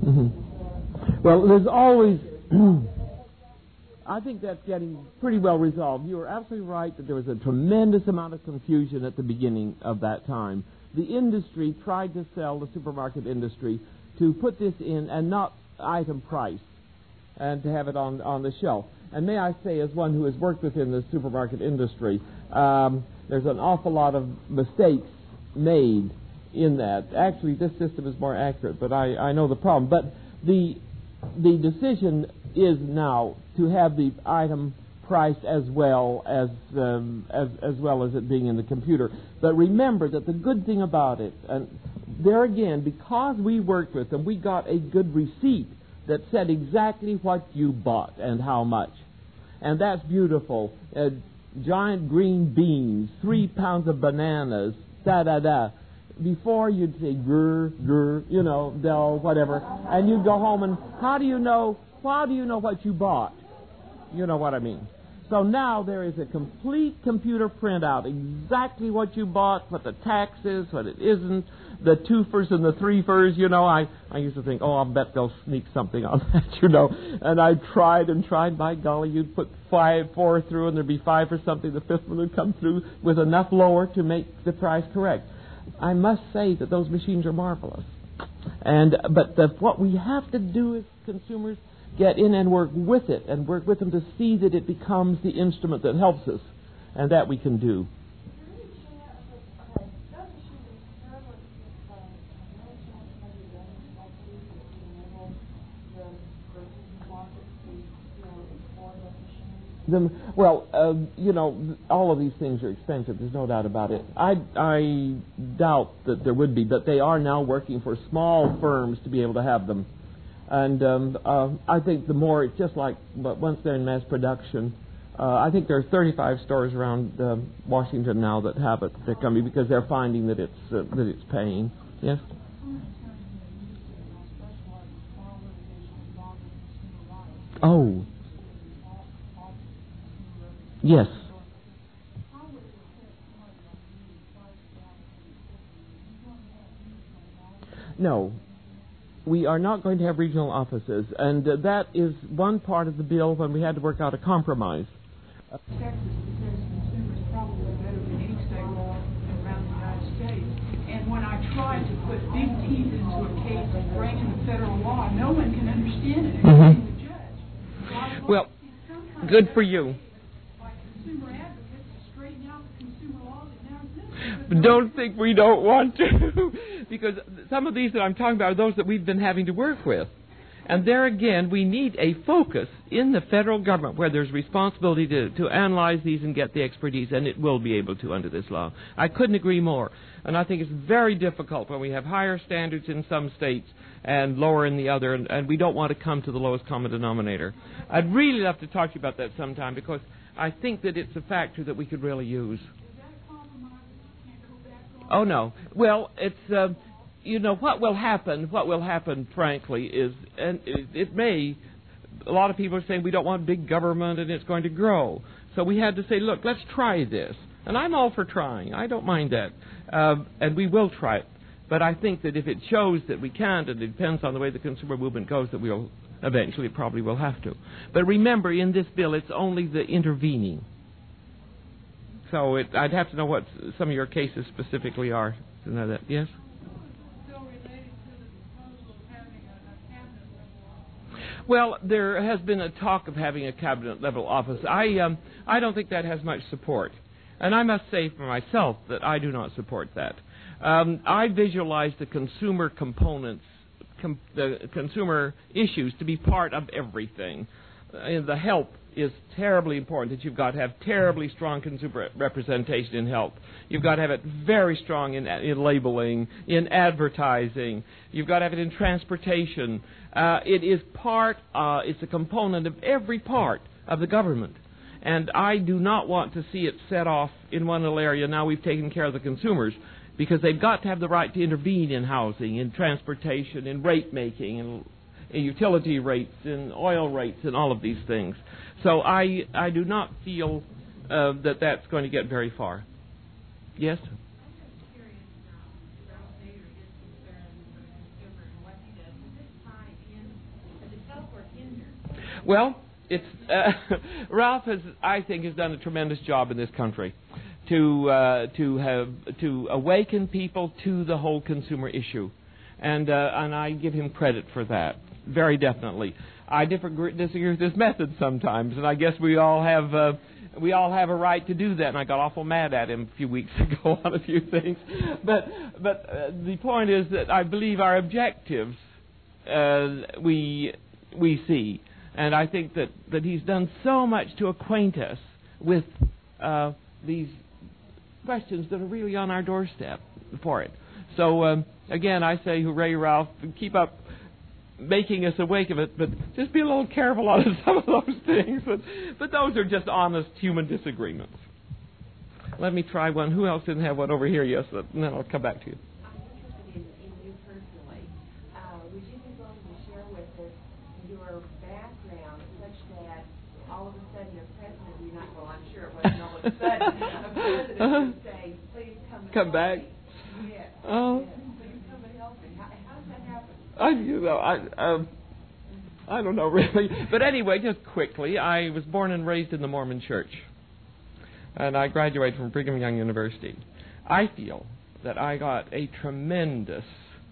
Mm-hmm. Well, there's always... I think that's getting pretty well resolved. You are absolutely right that there was a tremendous amount of confusion at the beginning of that time. The industry tried to sell, the supermarket industry, to put this in and not item price and to have it on the shelf. And may I say, as one who has worked within the supermarket industry, there's an awful lot of mistakes made in that. Actually, this system is more accurate, but I know the problem. But the decision is now to have the item priced as well as it being in the computer. But remember that the good thing about it, and there again, because we worked with them, we got a good receipt that said exactly what you bought and how much. And that's beautiful. Giant green beans, 3 pounds of bananas, da-da-da. Before you'd say, grr, you know, Del, whatever, and you'd go home and how do you know what you bought? You know what I mean. So now there is a complete computer printout, exactly what you bought, what the tax is, what it isn't, the twofers and the threefers, you know. I used to think, I'll bet they'll sneak something on that, you know. And I tried, by golly, you'd put 4 through and there'd be 5 or something, the 5th one would come through with enough lower to make the price correct. I must say that those machines are marvelous. But what we have to do as consumers, get in and work with it, and work with them to see that it becomes the instrument that helps us, and that we can do. You know, all of these things are expensive. There's no doubt about it. I doubt that there would be, but they are now working for small firms to be able to have them. And I think the more, it's just like, but once they're in mass production, I think there are 35 stores around Washington now that have it. They're coming because they're finding that it's paying. Yes. Oh. Yes. No. We are not going to have regional offices, and that is one part of the bill when we had to work out a compromise. Texas, because consumers probably better than any state law around the United States. And when I tried to put big teeth into a case and bring in the federal law, no one can understand it, including the judge. Well, good for you. By consumer advocates to straighten out the consumer law that now exists. Don't think we don't want to, because some of these that I'm talking about are those that we've been having to work with. And there again, we need a focus in the federal government where there's responsibility to analyze these and get the expertise, and it will be able to under this law. I couldn't agree more. And I think it's very difficult when we have higher standards in some states and lower in the other, and we don't want to come to the lowest common denominator. I'd really love to talk to you about that sometime, because I think that it's a factor that we could really use. Oh, no. Well, it's... you know, what will happen, frankly, is, and it may, a lot of people are saying we don't want big government and it's going to grow. So we had to say, look, let's try this. And I'm all for trying. I don't mind that. And we will try it. But I think that if it shows that we can't, and it depends on the way the consumer movement goes, that we'll eventually probably will have to. But remember, in this bill, it's only the intervening. So I'd have to know what some of your cases specifically are to know that. Yes? Well, there has been a talk of having a cabinet-level office. I don't think that has much support. And I must say for myself that I do not support that. I visualize the consumer components, the consumer issues to be part of everything. The help is terribly important, that you've got to have terribly strong consumer representation in health. You've got to have it very strong in labeling, in advertising. You've got to have it in transportation. It is it's a component of every part of the government. And I do not want to see it set off in one little area. Now we've taken care of the consumers, because they've got to have the right to intervene in housing, in transportation, in rate making, in utility rates, in oil rates, and all of these things. So I do not feel that that's going to get very far. Yes? Well, it's Ralph has, I think, has done a tremendous job in this country to awaken people to the whole consumer issue, and I give him credit for that very definitely. I disagree with his method sometimes, and I guess we all have a right to do that. And I got awful mad at him a few weeks ago on a few things, but the point is that I believe our objectives we see. And I think that he's done so much to acquaint us with these questions that are really on our doorstep for it. So, again, I say, hooray, Ralph, keep up making us awake of it, but just be a little careful on some of those things. But those are just honest human disagreements. Let me try one. Who else didn't have one over here? Yes, and then I'll come back to you. I'm interested in you personally. Would you be willing to share with us your background such that all of a sudden a president, you're not, well, I'm sure it wasn't all of a sudden, a president would say, please come back. Yes. Oh. Yes. Please come and help me. How does that happen? I don't know really. But anyway, just quickly, I was born and raised in the Mormon Church. And I graduated from Brigham Young University. I feel that I got a tremendous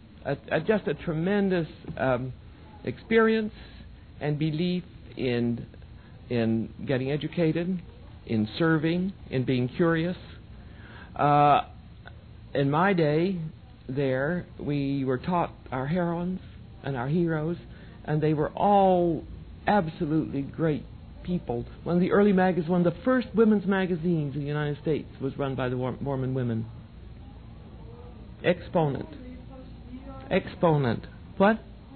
experience and belief in getting educated, in serving, in being curious. In my day, there we were taught our heroines and our heroes, and they were all absolutely great people. One of the early magazines, one of the first women's magazines in the United States was run by the Mormon women. Exponent. What?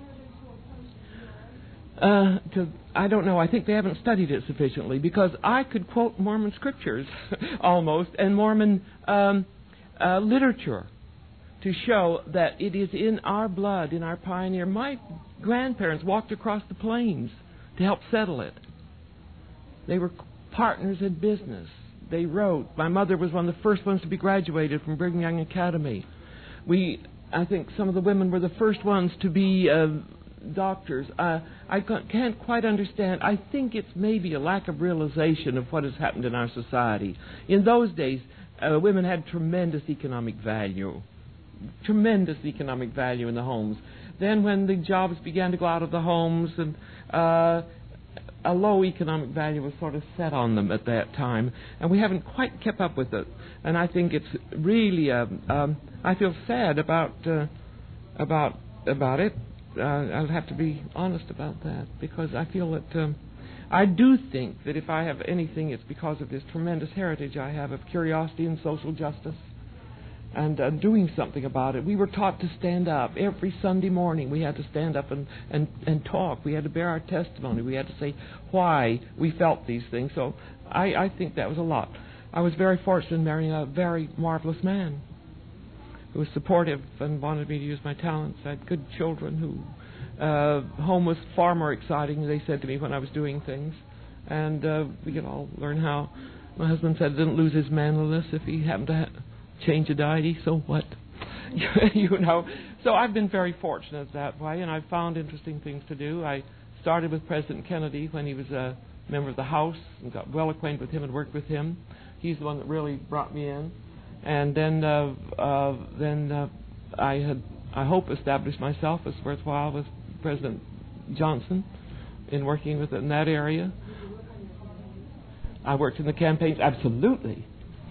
I don't know. I think they haven't studied it sufficiently, because I could quote Mormon scriptures almost, and Mormon literature to show that it is in our blood, in our pioneer. My grandparents walked across the plains to help settle it. They were partners in business. They wrote. My mother was one of the first ones to be graduated from Brigham Young Academy. I think some of the women were the first ones to be doctors. I can't quite understand. I think it's maybe a lack of realization of what has happened in our society. In those days, women had tremendous economic value in the homes. Then when the jobs began to go out of the homes, and a low economic value was sort of set on them at that time, and we haven't quite kept up with it. And I think it's really, I feel sad about it. I'll have to be honest about that, because I feel that I do think that if I have anything, it's because of this tremendous heritage I have of curiosity and social justice, and doing something about it. We were taught to stand up. Every Sunday morning we had to stand up and talk. We had to bear our testimony. We had to say why we felt these things. So I think that was a lot. I was very fortunate in marrying a very marvelous man who was supportive and wanted me to use my talents. I had good children who... home was far more exciting, they said to me, when I was doing things. And we could all learn how... My husband said didn't lose his manliness if he happened to change a deity, so what? You know. So I've been very fortunate that way, and I've found interesting things to do. I started with President Kennedy when he was a member of the House, and got well acquainted with him and worked with him. He's the one that really brought me in. And then I hope, established myself as worthwhile with President Johnson in working with it in that area. I worked in the campaigns. Absolutely.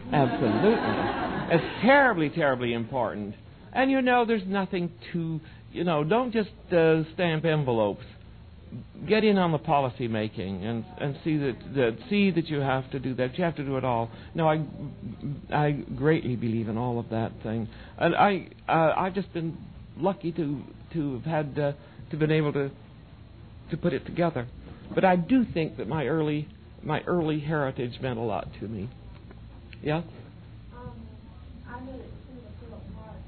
It's terribly, terribly important. And there's nothing to, don't just stamp envelopes. Get in on the policy making and see that you have to do that. You have to do it all. No, I greatly believe in all of that thing, and I've just been lucky to have had to been able to put it together. But I do think that my early heritage meant a lot to me. Yeah. I know that Philip Morris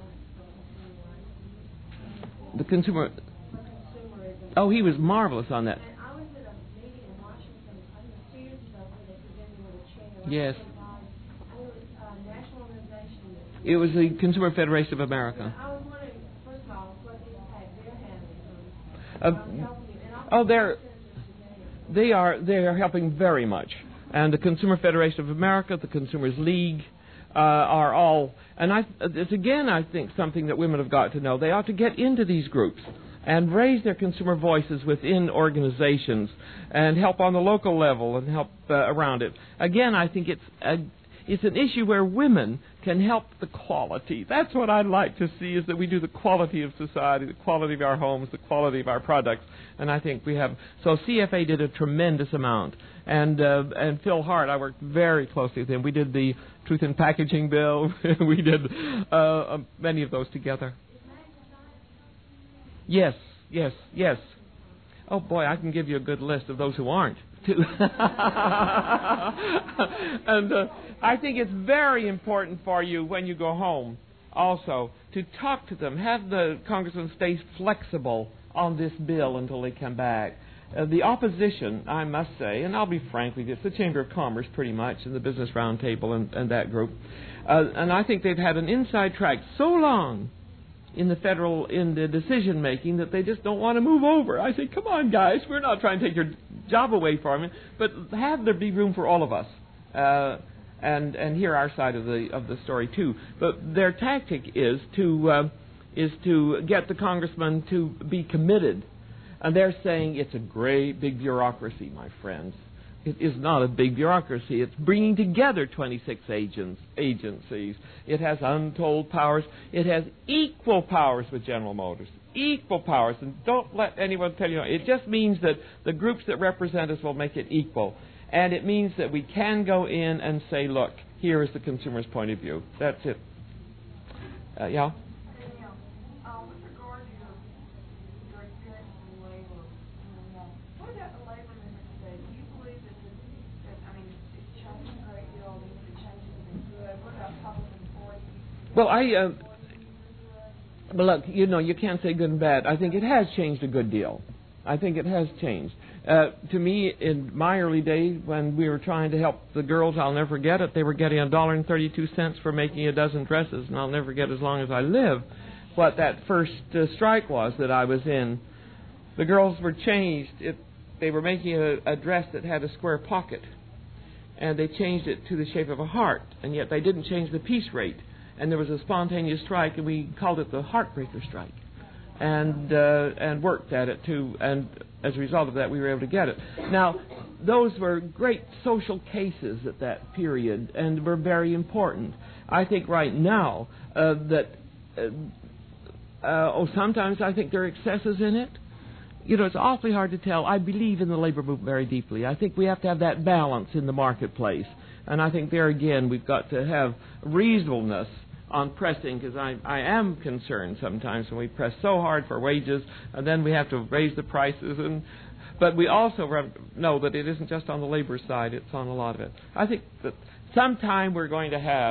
The consumer. Oh, he was marvelous on that. And I was at a meeting in Washington, I think 2 years ago, where they presented with a chair. Yes. I know it was a national organization. It was the Consumer Federation of America. I was wondering, first of all, what impact they're having on they're they are helping very much. And the Consumer Federation of America, the Consumers League, are all, and it's again, I think, something that women have got to know. They ought to get into these groups and raise their consumer voices within organizations and help on the local level and help around it. Again, I think it's an issue where women can help the quality. That's what I'd like to see, is that we do the quality of society, the quality of our homes, the quality of our products. And I think we have. So CFA did a tremendous amount. And Phil Hart, I worked very closely with him. We did the Truth in Packaging bill. We did many of those together. Yes. Oh, boy, I can give you a good list of those who aren't, too. And I think it's very important for you when you go home also to talk to them. Have the congressman stay flexible on this bill until they come back. The opposition, I must say, and I'll be frank with you, it's the Chamber of Commerce pretty much, and the Business Roundtable and that group. And I think they've had an inside track so long in the decision making that they just don't want to move over. I say, come on, guys, we're not trying to take your job away from you, but have there be room for all of us, and hear our side of the story too. But their tactic is to get the congressman to be committed, and they're saying it's a great big bureaucracy, my friends. It is not a big bureaucracy. It's bringing together 26 agencies. It has untold powers. It has equal powers with General Motors. Equal powers. And don't let anyone tell you. It just means that the groups that represent us will make it equal. And it means that we can go in and say, look, here is the consumer's point of view. That's it. Yeah? Well, but look, you can't say good and bad. I think it has changed a good deal. I think it has changed. To me, in my early days, when we were trying to help the girls, I'll never forget it. They were getting $1.32 for making a dozen dresses, and I'll never forget as long as I live what that first strike was that I was in. The girls were changed. They were making a dress that had a square pocket, and they changed it to the shape of a heart, and yet they didn't change the piece rate. And there was a spontaneous strike, and we called it the Heartbreaker Strike, and worked at it too. And as a result of that, we were able to get it. Now, those were great social cases at that period, and were very important. I think right now sometimes I think there are excesses in it. It's awfully hard to tell. I believe in the labor movement very deeply. I think we have to have that balance in the marketplace. And I think there again, we've got to have reasonableness on pressing, because I am concerned sometimes when we press so hard for wages, and then we have to raise the prices. But we also know that it isn't just on the labor side, it's on a lot of it. I think that sometime we're going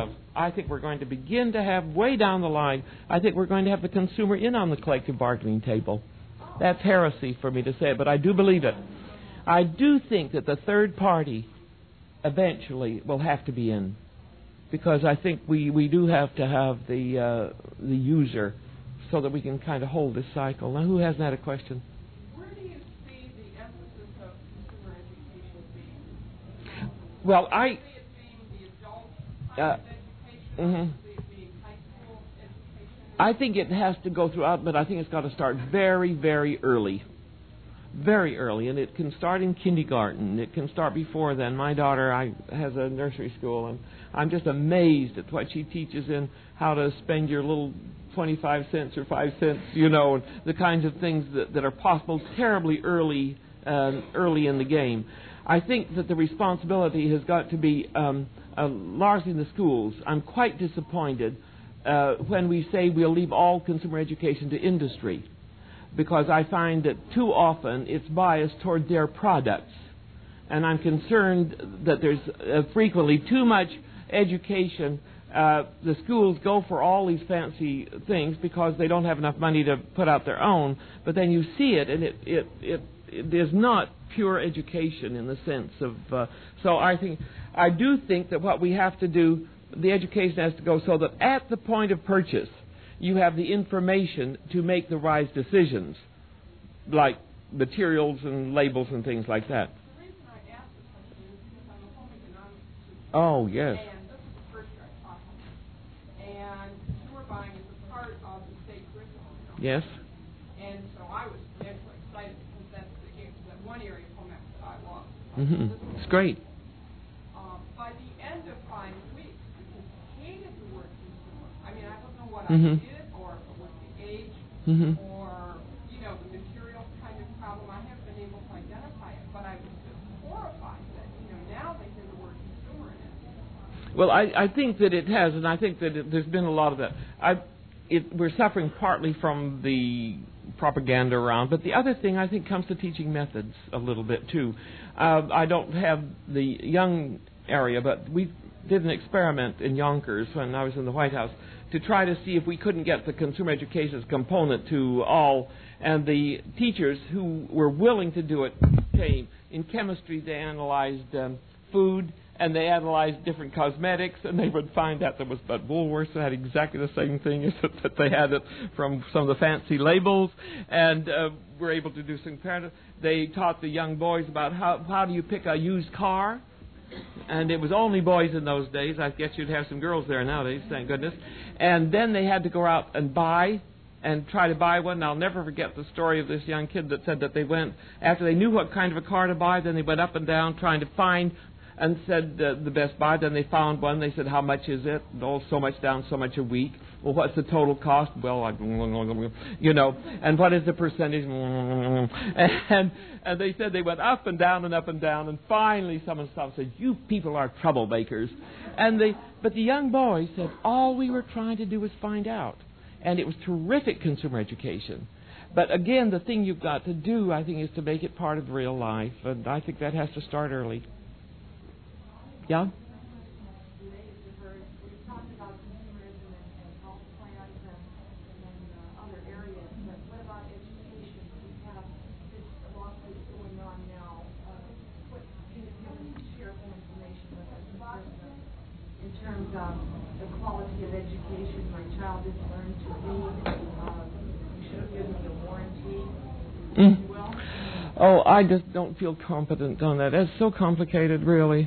to begin to have, way down the line, I think we're going to have the consumer in on the collective bargaining table. That's heresy for me to say it, but I do believe it. I do think that the third party eventually will have to be in, because I think we do have to have the user so that we can kind of hold this cycle. Now, who hasn't had a question? Where do you see the emphasis of consumer education being? Well, Do you see it being the adult type of education, being high school education? I think it has to go throughout, but I think it's got to start very, very early. Very early, and it can start in kindergarten. It can start before then. My daughter has a nursery school, and I'm just amazed at what she teaches in how to spend your little 25 cents or 5 cents, and the kinds of things that are possible terribly early in the game. I think that the responsibility has got to be largely in the schools. I'm quite disappointed when we say we'll leave all consumer education to industry, because I find that too often it's biased toward their products. And I'm concerned that there's frequently too much education. The schools go for all these fancy things because they don't have enough money to put out their own. But then you see it, and it is not pure education in the sense of... So I do think that what we have to do, the education has to go so that at the point of purchase, you have the information to make the wise decisions, like materials and labels and things like that. Oh, yes. And this is the first year I taught them. And consumer buying is a part of the state curriculum. Yes. And so I was tremendously excited because that's that one area of home ec that I love. Mm-hmm. It's great. By the end of 5 weeks, I just hated the word consumer. I mean, I don't know what Mm-hmm. I did, or if it was the age, Mm-hmm. or, the material kind of problem. I haven't been able to identify it, but I was just horrified that, now they hear the word consumer in it. Well, I think that it has, and I think that there's been a lot of that. We're suffering partly from the propaganda around, but the other thing I think comes to teaching methods a little bit too. I don't have the young area, but we did an experiment in Yonkers when I was in the White House to try to see if we couldn't get the consumer education component to all, and the teachers who were willing to do it came. In chemistry, they analyzed food, and they analyzed different cosmetics, and they would find out there was but Woolworths had exactly the same thing as that they had it from some of the fancy labels, and were able to do some comparative. They taught the young boys about how do you pick a used car, and it was only boys in those days. I guess you'd have some girls there nowadays, thank goodness. And then they had to go out and try to buy one. And I'll never forget the story of this young kid that said that they went, after they knew what kind of a car to buy, then they went up and down trying to find and said the best buy. Then they found one. They said, how much is it? Oh, so much down, so much a week. Well, what's the total cost? Well, and what is the percentage? And they said they went up and down and up and down, and finally someone stopped and said, you people are troublemakers. But the young boy said, all we were trying to do was find out. And it was terrific consumer education. But again, the thing you've got to do, I think, is to make it part of real life. And I think that has to start early. Yeah? In terms of the quality of education, my child didn't learn to read. You should have given me a warranty. Well, oh, I just don't feel competent on that. That's so complicated, really.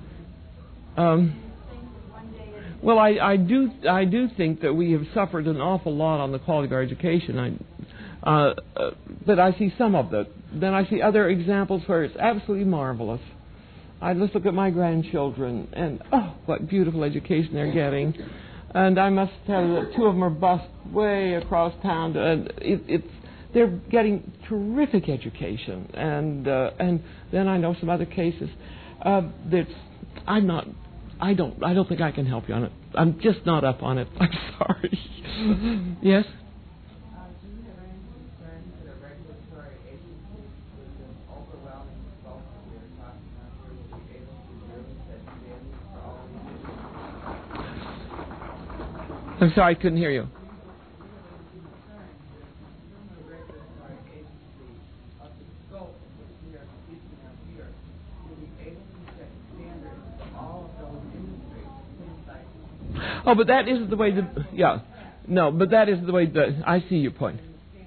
Well, I do think that we have suffered an awful lot on the quality of our education. But I see some of that. Then I see other examples where it's absolutely marvelous. I just look at my grandchildren, and what beautiful education they're getting. And I must tell you that 2 of them are bused way across town, and they're getting terrific education. And then I know some other cases. I don't think I can help you on it. I'm just not up on it. I'm sorry. Yes? Do you have any concerns that a regulatory agency with an overwhelming bulk of their talking out here will be able to really set standards for all of these? I'm sorry, I couldn't hear you. Oh, but that isn't the way but that isn't the way I see your point.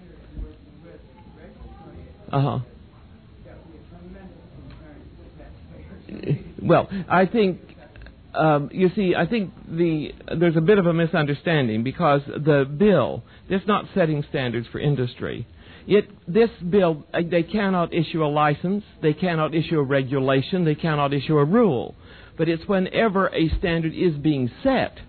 Well, I think, I think there's a bit of a misunderstanding because the bill is not setting standards for industry. This bill, they cannot issue a license, they cannot issue a regulation, they cannot issue a rule. But it's whenever a standard is being set,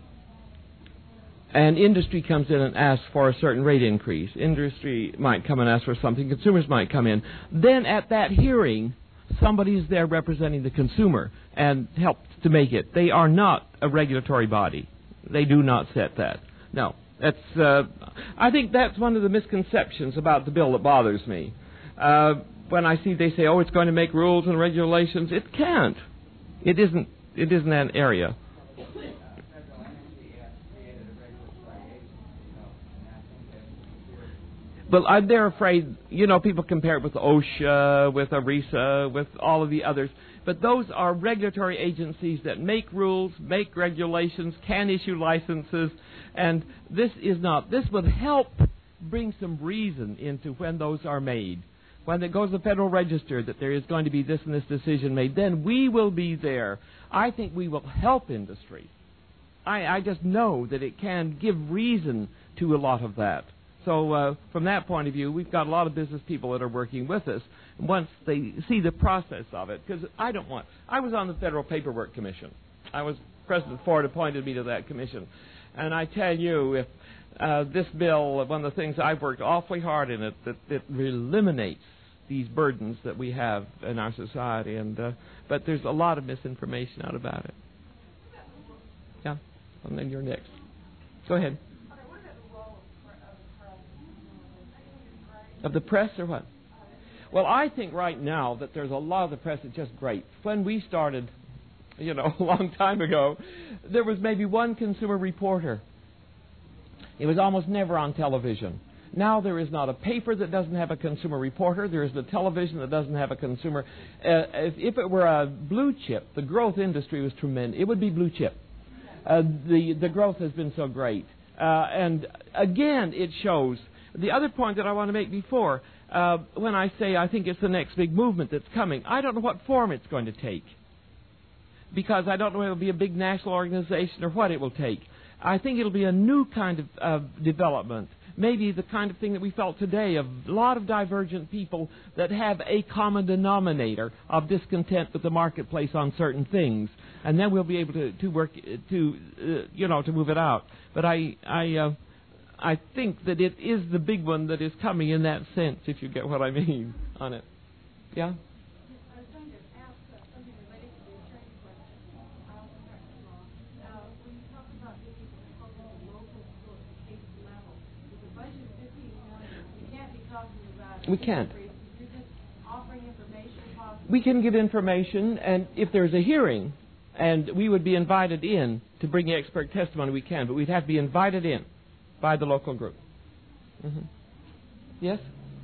and industry comes in and asks for a certain rate increase. Industry might come and ask for something. Consumers might come in. Then at that hearing, somebody's there representing the consumer and helps to make it. They are not a regulatory body. They do not set that. No. I think that's one of the misconceptions about the bill that bothers me. When I see they say, it's going to make rules and regulations, it can't. It isn't an area. But they're afraid, people compare it with OSHA, with ARISA, with all of the others. But those are regulatory agencies that make rules, make regulations, can issue licenses, and this would help bring some reason into when those are made. when it goes to the Federal Register that there is going to be this and this decision made, then we will be there. I think we will help industry. I just know that it can give reason to a lot of that. So from that point of view, we've got a lot of business people that are working with us once they see the process of it. Because I was on the Federal Paperwork Commission. President Ford appointed me to that commission. And I tell you, if this bill, one of the things I've worked awfully hard in it, that it eliminates these burdens that we have in our society. But there's a lot of misinformation out about it. Yeah, and then you're next. Go ahead. Of the press or what? Well, I think right now that there's a lot of the press that's just great. When we started, a long time ago, there was maybe one consumer reporter. It was almost never on television. Now there is not a paper that doesn't have a consumer reporter. There isn't a television that doesn't have a consumer. If it were a blue chip, the growth industry was tremendous. It would be blue chip. The growth has been so great. And again, it shows. The other point that I want to make before, when I say I think it's the next big movement that's coming, I don't know what form it's going to take. Because I don't know if it will be a big national organization or what it will take. I think it'll be a new kind of development. Maybe the kind of thing that we felt today, of a lot of divergent people that have a common denominator of discontent with the marketplace on certain things. And then we'll be able to work to move it out. But I think that it is the big one that is coming in that sense, if you get what I mean on it. Yeah? I was going to ask something related to the attorney question. When you talk about being able to focus on local court case level, with a budget of $15 million, you can't be talking about we can't. You're just offering information possibly. We can give information, and if there's a hearing, and we would be invited in to bring expert testimony, we can, but we'd have to be invited in by the local group. Mm-hmm. Yes?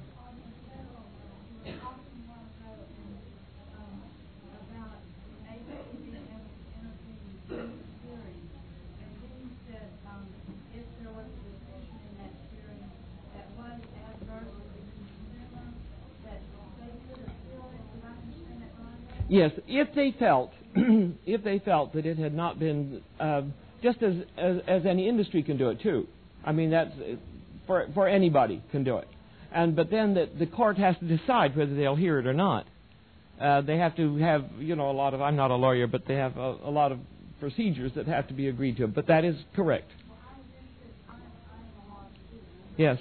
Yes, if they felt that it had not been just as any industry can do it too. I mean, that's for anybody can do it. But then the court has to decide whether they'll hear it or not. They have to have, a lot of, I'm not a lawyer, but they have a lot of procedures that have to be agreed to. But that is correct. Yes.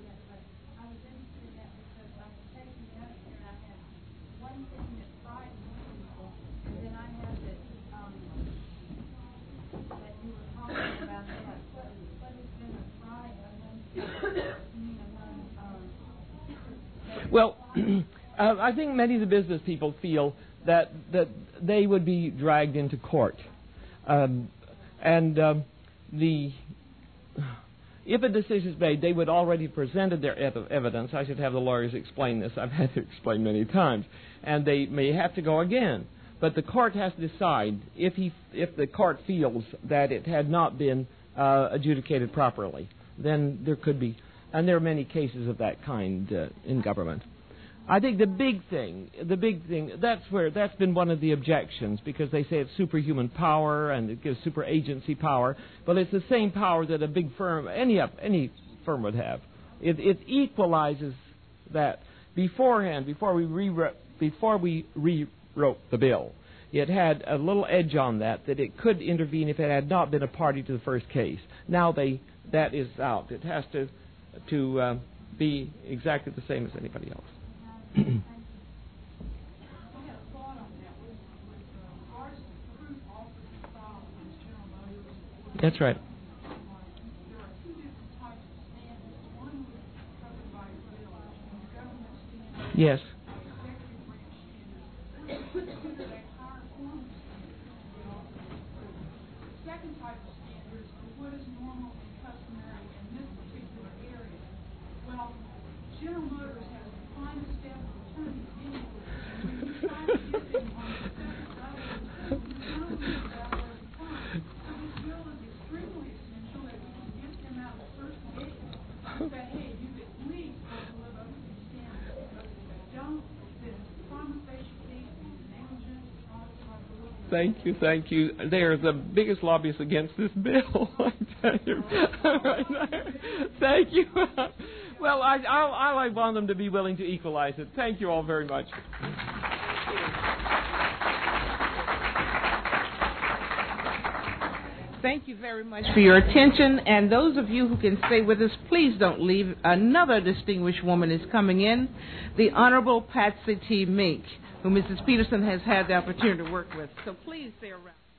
Well, I think many of the business people feel that they would be dragged into court. If a decision is made, they would already presented their evidence. I should have the lawyers explain this. I've had to explain many times. And they may have to go again. But the court has to decide if the court feels that it had not been adjudicated properly. Then there could be, and there are many cases of that kind in government. I think the big thing, that's been one of the objections, because they say it's superhuman power and it gives super agency power, but it's the same power that a big firm, any firm would have. It equalizes that. Beforehand, before we rewrote the bill, it had a little edge on that it could intervene if it had not been a party to the first case. Now that is out. It has to be exactly the same as anybody else. That's right. Yes. Second type of standards are what is normal and customary in this particular area. Well, General Motors has the finest staff of attorneys anywhere. When you try to get them on the second level, it's not only about all the time. So this bill is extremely essential that we can get them out the first gate and say, hey, you've at least got to live up to these standards. Thank you. They are the biggest lobbyists against this bill, I tell you. Thank you. Well, I want them to be willing to equalize it. Thank you all very much. Thank you very much for your attention. And those of you who can stay with us, please don't leave. Another distinguished woman is coming in, the Honorable Patsy T. Mink, who Mrs. Peterson has had the opportunity to work with. So please stay around.